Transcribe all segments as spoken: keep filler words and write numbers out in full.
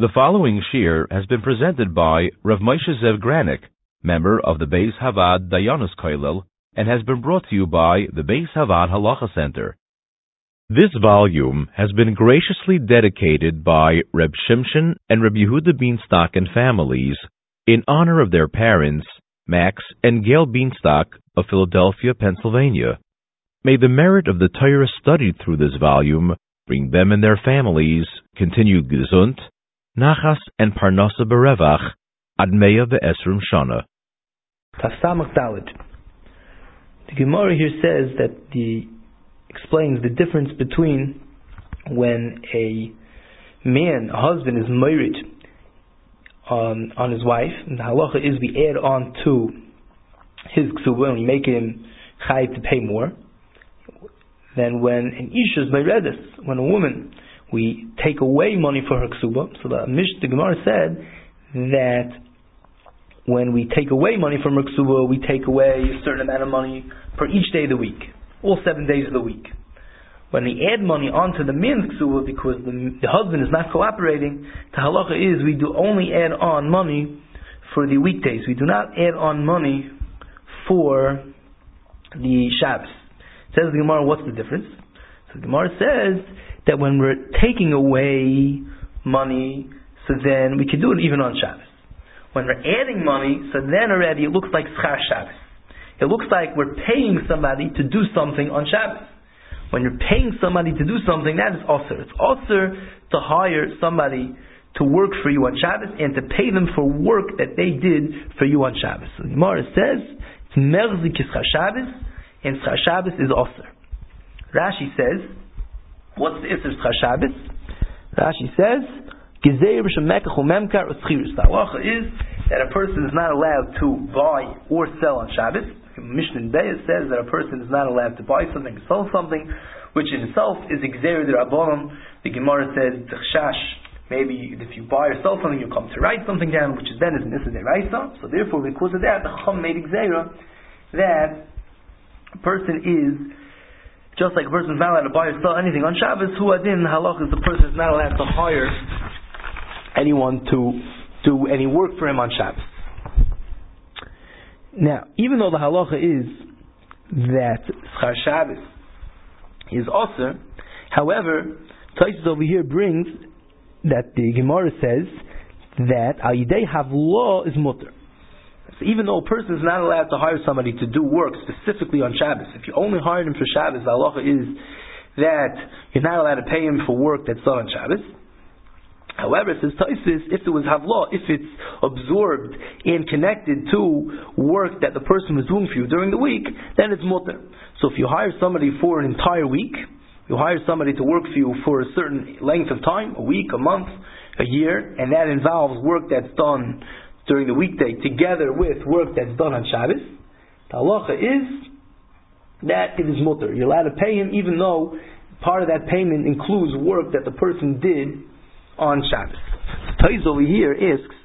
The following shir has been presented by Rav Moshe Zev Granik, member of the Beis Havad Dayanos Kollel, and has been brought to you by the Beis Havad Halacha Center. This volume has been graciously dedicated by Reb Shimshon and Reb Yehuda Bienstock and families in honor of their parents, Max and Gail Bienstock of Philadelphia, Pennsylvania. May the merit of the Torah studied through this volume bring them and their families continued gesund, nachas and parnasa berevach ad meya ve'esrim shana. Tasamach Dalet. The Gemara here says that the explains the difference between when a man, a husband, is married on on his wife, and the halacha is we add on to his ksuba and we make him chayiv to pay more than when an isha is meiredes, when a woman, we take away money for her ksuba. So the Mish, the Gemara said that when we take away money from her ksuba, we take away a certain amount of money for each day of the week, all seven days of the week. When we add money onto the man's ksuba because the, the husband is not cooperating, the halacha is we do only add on money for the weekdays. We do not add on money for the Shabbos. Says the Gemara, what's the difference? So the Gemara says that when we're taking away money, so then we can do it even on Shabbos. When we're adding money, so then already it looks like schar Shabbos. It looks like we're paying somebody to do something on Shabbos. When you're paying somebody to do something, that is osir. It's osir to hire somebody to work for you on Shabbos and to pay them for work that they did for you on Shabbos. So the Gemara says, it's merzi kischar Shabbos, and schar Shabbos is osir. Rashi says, what's the isser schar Shabbos? Rashi says, gezeir b'shemekach u'memkar u'schirus. The halacha is that a person is not allowed to buy or sell on Shabbos. Mishnah Beis says that a person is not allowed to buy something, sell something, which in itself is Gzeir d'Rabbanan. The Gemara says, T'chshash, maybe if you buy or sell something, you come to write something down, which is then is an Issa D'Oraisa. So therefore, because of that, the Chum made Gzeira that a person is, just like a person is not allowed to buy or sell anything on Shabbos, Hu Adin, the halach is the person is not allowed to hire anyone to do any work for him on Shabbos. Now, even though the halacha is that schar Shabbos is osir, however, Taisus over here brings that the Gemara says that al yidei havlo is mutter. So even though a person is not allowed to hire somebody to do work specifically on Shabbos, if you only hired him for Shabbos, the halacha is that you're not allowed to pay him for work that's done on Shabbos. However, says Taisus, if there was havla, if it's absorbed and connected to work that the person was doing for you during the week, then it's mutter. So if you hire somebody for an entire week, you hire somebody to work for you for a certain length of time, a week, a month, a year, and that involves work that's done during the weekday together with work that's done on Shabbos, the halacha is that it is mutter. You're allowed to pay him even though part of that payment includes work that the person did on Shabbos. Taiz over here asks,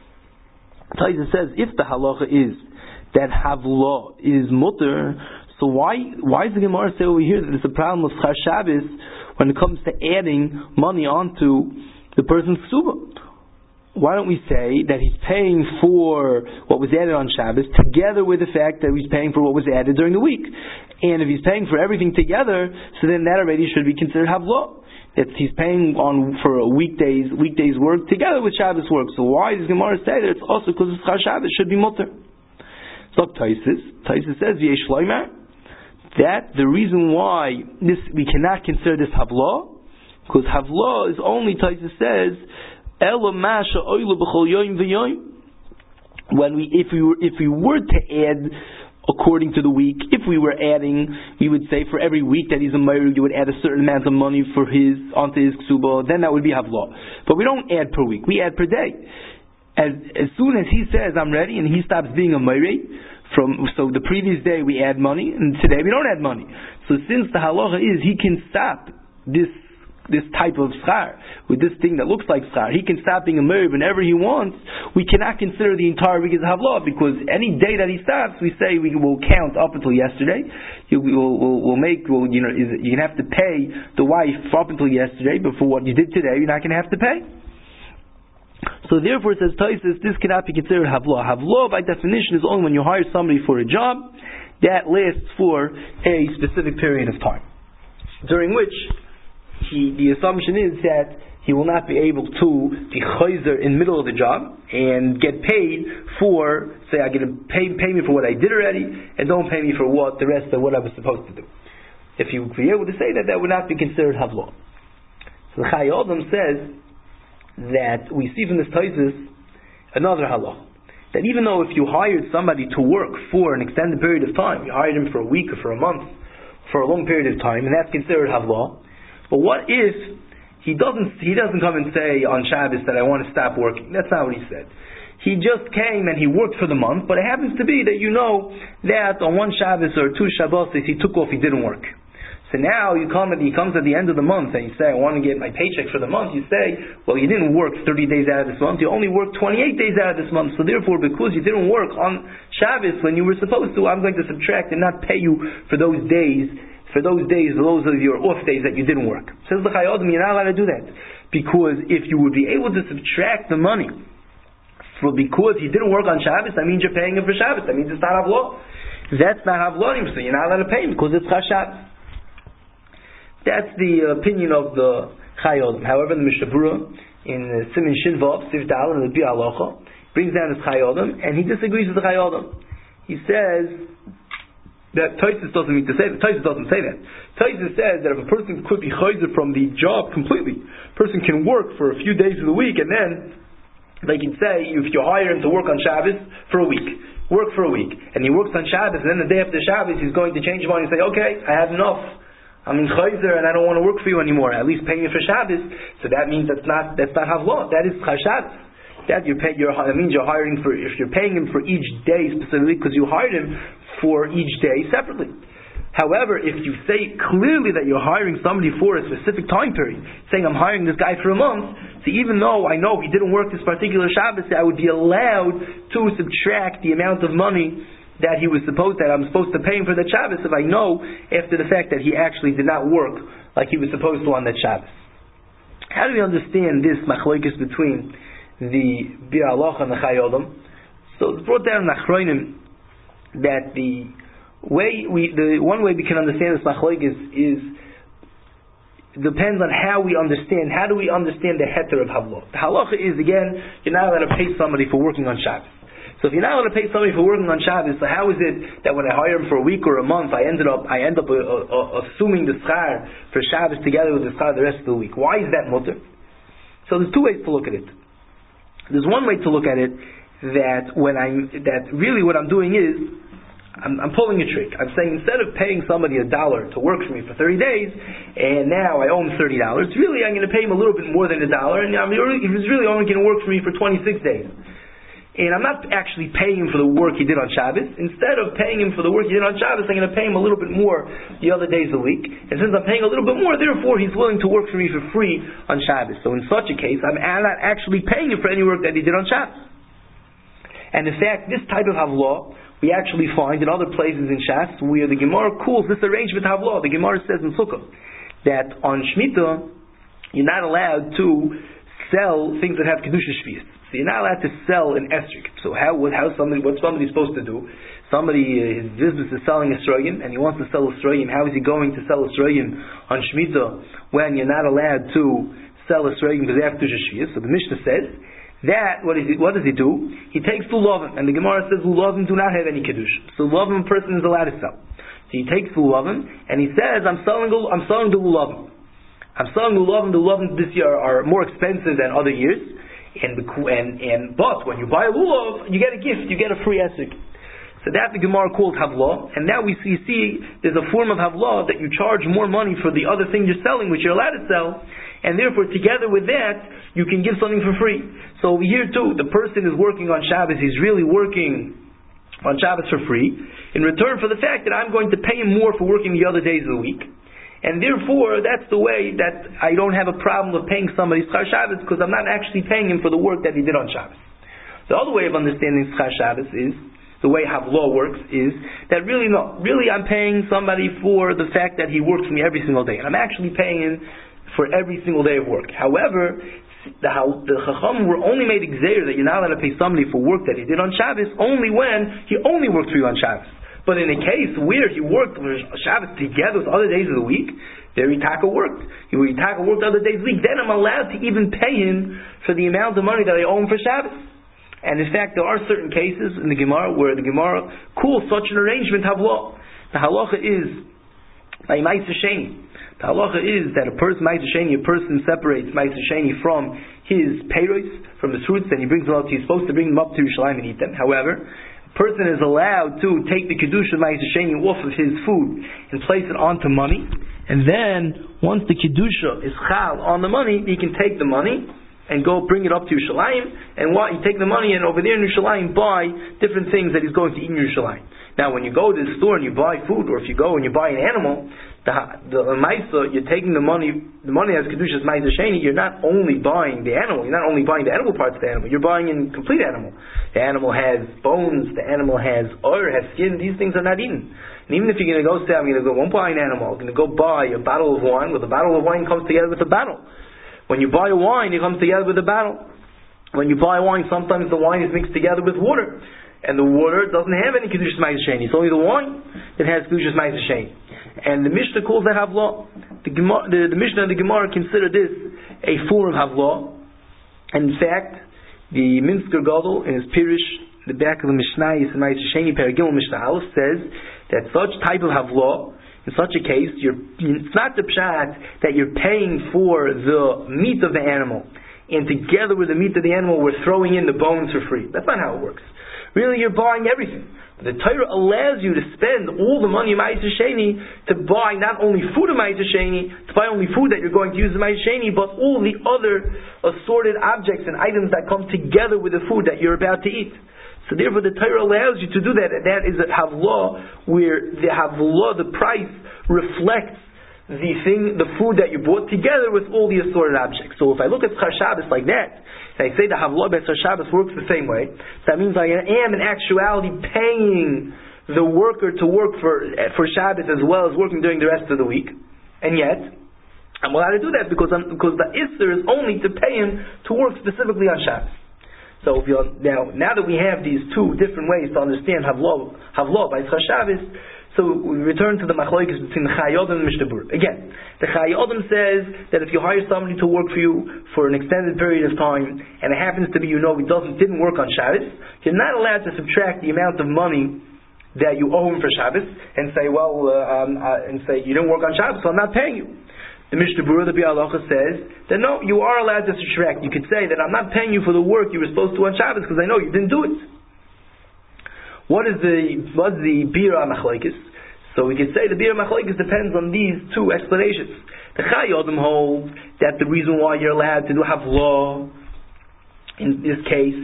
Taiz says, if the halacha is that havla is mutter, so why why does the Gemara say over here that there's a problem with schar Shabbos when it comes to adding money onto the person's ksuba? Why don't we say that he's paying for what was added on Shabbos together with the fact that he's paying for what was added during the week? And if he's paying for everything together, so then that already should be considered havla. That he's paying on for a weekdays weekdays work together with Shabbos work. So why does Gemara say that it's also because it's schar Shabbos should be mutter? So Taisus, Taisus says v'yesh loimer that the reason why this we cannot consider this havla, because havla is only, Taisus says, elo masha oilu b'chol yoyim v'yoyim. When we if we were if we were to add according to the week, if we were adding, we would say for every week that he's a Meir, you would add a certain amount of money for his onto his ksuba, then that would be havla. But we don't add per week, we add per day. As as soon as he says I'm ready and he stops being a Meir, from so the previous day we add money and today we don't add money. So since the halacha is he can stop this this type of schar, with this thing that looks like schar, he can stop being a Meir whenever he wants, we cannot consider the entire week as havla, because any day that he stops, we say we will count up until yesterday. You will we'll, we'll make, we'll, you know, is, you're going to have to pay the wife up until yesterday, but for what you did today, you're not going to have to pay. So therefore, it says Taisus, this cannot be considered havlah. Havlah, by definition, is only when you hire somebody for a job that lasts for a specific period of time, during which he, the assumption is that he will not be able to be chayzer in the middle of the job and get paid for, say, I get to pay, pay me for what I did already, and don't pay me for what the rest of what I was supposed to do. If you would be able to say that, that would not be considered havlah. So the Chai Adam says that we see from this Taisus another halach, that even though if you hired somebody to work for an extended period of time, you hired him for a week or for a month, for a long period of time, and that's considered havlah. But what if he doesn't he doesn't come and say on Shabbos that I want to stop working? That's not what he said. He just came and he worked for the month, but it happens to be that you know that on one Shabbos or two Shabbos he took off, he didn't work. So now you come and he comes at the end of the month and you say, I want to get my paycheck for the month. You say, well, you didn't work thirty days out of this month. You only worked twenty-eight days out of this month. So therefore, because you didn't work on Shabbos when you were supposed to, I'm going to subtract and not pay you for those days, for those days, those are your off days that you didn't work. Says the Chai Adam, you're not allowed to do that. Because if you would be able to subtract the money for because he didn't work on Shabbos, that means you're paying him for Shabbos. That means it's not havlah. That's not havlah, so you're not allowed to pay him because it's Chas Shabbos. That's the opinion of the Chai Adam. However, the Mishnah Berurah in uh, Siman Shin Vav, Sif Dal, and the Bi Halacha brings down his Chai Adam, and he disagrees with the Chai Adam. He says that Taisus doesn't mean to say that. Taisus doesn't say that. Taisus says that if a person could be chayzer from the job completely, a person can work for a few days of the week, and then they can say, if you hire him to work on Shabbos for a week, work for a week, and he works on Shabbos, and then the day after Shabbos he's going to change his mind and say, okay, I have enough. I'm in chayzer and I don't want to work for you anymore. At least pay me for Shabbos. So that means that's not that's not havlah. That is Chas Shabbos. That you pay. You're, that means you're hiring for. If you're paying him for each day specifically because you hired him for each day separately. However, if you say clearly that you're hiring somebody for a specific time period, saying I'm hiring this guy for a month, so even though I know he didn't work this particular Shabbos, I would be allowed to subtract the amount of money that he was supposed that I'm supposed to pay him for that Shabbos if I know after the fact that he actually did not work like he was supposed to on that Shabbos. How do we understand this machlokes between the Bi Halacha and the Chai Adam? So it's brought down in Achronim that the way we the one way we can understand this machlokes is depends on how we understand how do we understand the heter of havlah. The halacha is again you're not allowed to pay somebody for working on Shabbos. So if you're not allowed to pay somebody for working on Shabbos, so how is it that when I hire him for a week or a month, I ended up I end up uh, uh, assuming the schar for Shabbos together with the schar the rest of the week? Why is that mutter? So there's two ways to look at it. There's one way to look at it that when I'm that really what I'm doing is I'm, I'm pulling a trick. I'm saying instead of paying somebody a dollar to work for me for thirty days, and now I owe him thirty dollars, really I'm going to pay him a little bit more than a dollar, and I'm, he's really only going to work for me for twenty-six days. And I'm not actually paying him for the work he did on Shabbos. Instead of paying him for the work he did on Shabbos, I'm going to pay him a little bit more the other days of the week. And since I'm paying a little bit more, therefore he's willing to work for me for free on Shabbos. So in such a case, I'm not actually paying him for any work that he did on Shabbos. And in fact, this type of havlah we actually find in other places in Shas where the Gemara calls this arrangement havlah. The Gemara says in Sukkah that on Shemitah you're not allowed to sell things that have Kedusha Shvius. So you're not allowed to sell an esrog. So how what how somebody what somebody's supposed to do? Somebody uh, his business is selling esrogim and he wants to sell esrogim. How is he going to sell esrogim on Shemitah when you're not allowed to sell esrogim because they have Kedusha Shvius? So the Mishnah says that what is he, what does he do? He takes lulavim, and the Gemara says lulavim do not have any kedusha. So lulavim a person is allowed to sell. So he takes lulavim and he says I'm selling I'm selling the lulavim. I'm selling lulavim. The lulavim this year are more expensive than other years. And, and and but when you buy a lulav, you get a gift, you get a free esrog. So that the Gemara called havlah, and now we see, see there's a form of havlah that you charge more money for the other thing you're selling, which you're allowed to sell, and therefore together with that you can give something for free. So over here too, the person is working on Shabbos, he's really working on Shabbos for free, in return for the fact that I'm going to pay him more for working the other days of the week. And therefore, that's the way that I don't have a problem of paying somebody Schar Shabbos because I'm not actually paying him for the work that he did on Shabbos. The other way of understanding Schar Shabbos is, the way havlah works is, that really no, really I'm paying somebody for the fact that he works for me every single day. And I'm actually paying him for every single day of work. However, the, the Chacham were only made exer that you're not allowed to pay somebody for work that he did on Shabbos only when he only worked for you on Shabbos. But in a case where he worked on Shabbos together with other days of the week, there he taka worked. He taka worked other days of the week. Then I'm allowed to even pay him for the amount of money that I owe him for Shabbos. And in fact, there are certain cases in the Gemara where the Gemara calls such an arrangement havla. The halacha is by Ma'aser Sheni. The halacha is that a person Ma'aser Sheni, a person separates Ma'aser Sheni from his peiros, from his fruits, and he brings them up. He's supposed to bring them up to Yerushalayim and eat them. However, person is allowed to take the kedusha of Ma'aser Sheni off of his food and place it onto money, and then once the kedusha is chal on the money, he can take the money and go bring it up to Yerushalayim, and what, you take the money and over there in Yerushalayim buy different things that he's going to eat in Yerushalayim. Now when you go to the store and you buy food, or if you go and you buy an animal, the the Maisa, you're taking the money, the money as Kedusha's Ma'aser Sheni, you're not only buying the animal, you're not only buying the edible parts of the animal, you're buying a complete animal. The animal has bones, the animal has oil, has skin, these things are not eaten. And even if you're going to go say, I'm going to go, won't buy an animal, I'm going to go buy a bottle of wine, well the bottle of wine comes together with a bottle. When you buy a wine, it comes together with a bottle. When you buy wine, sometimes the wine is mixed together with water. And the water doesn't have any Kedusha's Ma'aser Sheni. It's only the wine that has Kedusha's Ma'aser Sheni. And the Mishnah calls that Havlah. The, the, the Mishnah and the Gemara consider this a form of Havlah. And in fact, the Minsker Gadol in his Pirish, the back of the Mishnah, is Ma'aser Sheni, Paragimel Mishnah Aleph, says that such type of Havlah, in such a case, you're, it's not the pshat that you're paying for the meat of the animal, and together with the meat of the animal, we're throwing in the bones for free. That's not how it works. Really, you're buying everything. The Torah allows you to spend all the money of Ma'aser Sheni to buy not only food of Ma'aser Sheni, to buy only food that you're going to use in Ma'aser Sheni, but all the other assorted objects and items that come together with the food that you're about to eat. So therefore the Torah allows you to do that, and that is a Havlah, where the Havlah, the price, reflects the thing, the food that you bought together with all the assorted objects. So if I look at Schar Shabbos like that, and I say the Havlah by Schar Shabbos works the same way, that means I am in actuality paying the worker to work for for Shabbos as well as working during the rest of the week, and yet I'm allowed to do that because I'm, because the Isser is only to pay him to work specifically on Shabbos. So if you're, now, now that we have these two different ways to understand Havlah, Havlah by Schar Shabbos, so we return to the machlokes between the Chayei Adam and Mishnah Berurah. Again, the Chayei Adam says that if you hire somebody to work for you for an extended period of time, and it happens to be, you know, he doesn't didn't work on Shabbos, you're not allowed to subtract the amount of money that you owe him for Shabbos and say, well, uh, um, uh, and say you didn't work on Shabbos, so I'm not paying you. The Mishnah Berurah, the Biur Halacha, says that no, you are allowed to subtract. You could say that I'm not paying you for the work you were supposed to on Shabbos because I know you didn't do it. What is the what's the Biur Machlokes? So we could say the Biur Machlokes depends on these two explanations. The Chayei Adam holds that the reason why you're allowed to do Havlah in this case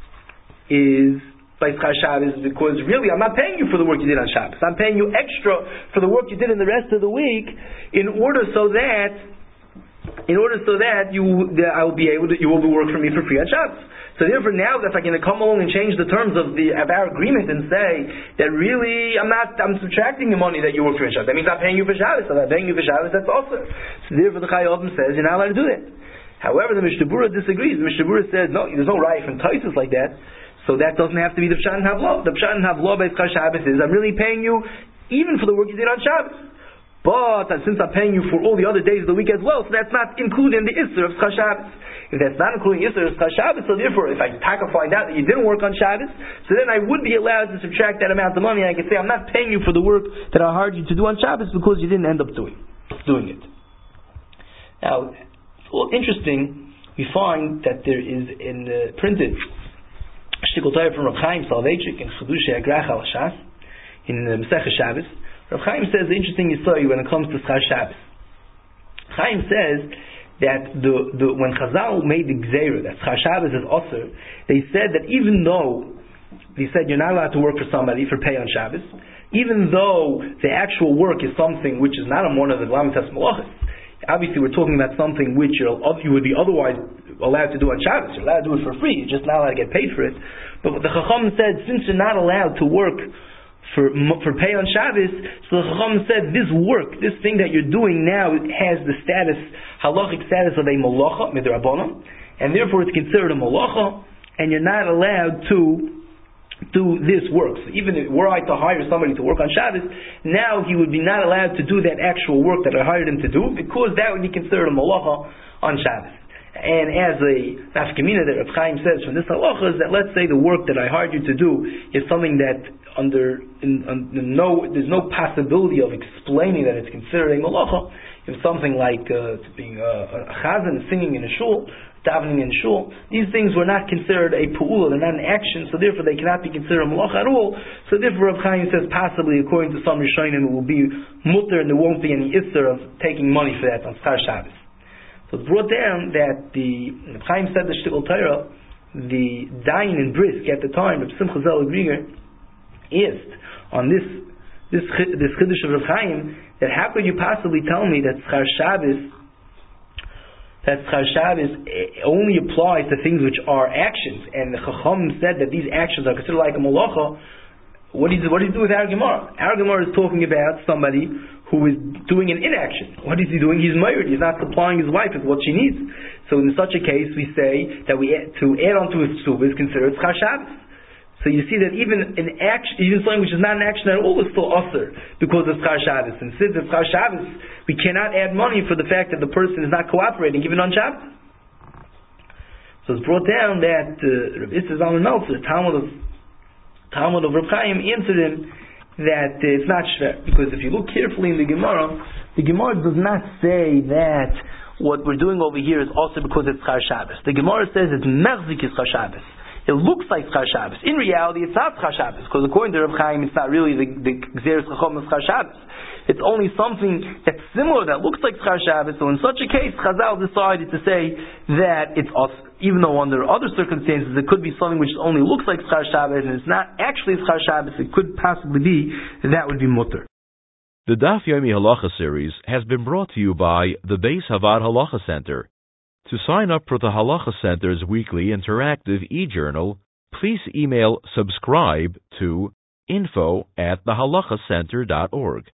is by Schar Shabbos, because really I'm not paying you for the work you did on Shabbos. I'm paying you extra for the work you did in the rest of the week, in order so that, in order so that you, that I will be able to, you will be working for me for free on Shabbos. So therefore, now if I'm going to come along and change the terms of the of our agreement and say that really I'm not, I'm subtracting the money that you work for on Shabbos, that means I'm paying you for Shabbos. So I'm paying you for Shabbos. That's also. So therefore, the Chayei Adam says you're not allowed to do that. However, the Mishnah Berurah disagrees. The Mishnah Berurah says no, there's no raya from Taisus like that. So that doesn't have to be the Pshat and Havlah. The Pshat and Havlah by Schar Shabbos is I'm really paying you even for the work you did on Shabbos. But since I'm paying you for all the other days of the week as well, so that's not included in the Isser of Schar Shabbos. If that's not including Isser of Schar Shabbos, so therefore if I taka find out that you didn't work on Shabbos, so then I would be allowed to subtract that amount of money and I can say I'm not paying you for the work that I hired you to do on Shabbos because you didn't end up doing, doing it. Now, it's all interesting, we find that there is in the printed Shtickle Torah from Rav Chaim Soloveitchik in Chiddushei Agrach al Shas in uh, Masechah Shabbos. Rav Chaim says the interesting story when it comes to Schar Shabbos. Chaim says that the, the when Chazal made the Gzeira that Schar Shabbos is Osir, they said that even though they said you're not allowed to work for somebody for pay on Shabbos, even though the actual work is something which is not a one of the Lamitas Malachas. Obviously, we're talking about something which you're, you would be otherwise allowed to do on Shabbos. You're allowed to do it for free. You're just not allowed to get paid for it. But the Chacham said, since you're not allowed to work for for pay on Shabbos, so the Chacham said, this work, this thing that you're doing now, has the status, halachic status of a malacha midrabanan, and therefore it's considered a malacha, and you're not allowed to do this work. So even if were I to hire somebody to work on Shabbos, now he would be not allowed to do that actual work that I hired him to do, because that would be considered a malacha on Shabbos. And as a nafkamina that Reb Chaim says from this halacha is that, let's say the work that I hired you to do is something that under in, in no there's no possibility of explaining that it's considered a malacha. If something like uh, being a, a chazan, singing in a shul, davening in shul, these things were not considered a pu'ula, they're not an action, so therefore they cannot be considered a malacha at all. So therefore Reb Chaim says possibly, according to some Rishonim, it will be mutter and there won't be any isser of taking money for that on Schar Shabbos. So it's brought down that the Reb Chaim said the Shtickle Torah, the Dayan in Brisk at the time, Reb Simcha Zelig Rieger, asked on this this this Chiddush of Reb Chaim, that how could you possibly tell me that Schar Shabbos that Schar Shabbos only applies to things which are actions, and the Chacham said that these actions are considered like a malacha? What do you do, what do you do with our Gemara? Our Gemara is talking about somebody who is doing an inaction. What is he doing? He's married. He's not supplying his wife with what she needs. So in such a case, we say that we add, to add on to his ksuba is considered Schar Shabbos. So you see that even an action, even something which is not an action at all, is still usher because of Schar Shabbos. And since it's Schar Shabbos, we cannot add money for the fact that the person is not cooperating, even on Shabbos. So it's brought down that uh, Rabbi Issa Zalman Meltzer, Talmud of Talmud of Reb Chaim, answered him that uh, it's not shver, because if you look carefully in the Gemara, the Gemara does not say that what we're doing over here is also because it's Schar Shabbos. The Gemara says it's Mechzik is Schar Shabbos. It looks like Schar Shabbos. In reality, it's not Schar Shabbos, because according to Reb Chaim, it's not really the the Gzeres Chacham of Schar Shabbos. It's only something that's similar, that looks like Schar Shabbos. So in such a case, Chazal decided to say that it's us, even though under other circumstances it could be something which only looks like Schar Shabbos and it's not actually Schar Shabbos, it could possibly be that would be mutter. The Daf Yomi Halacha series has been brought to you by the Beis Havad Halacha Center. To sign up for the Halacha Center's weekly interactive e-journal, please email subscribe to info at the halacha center dot org.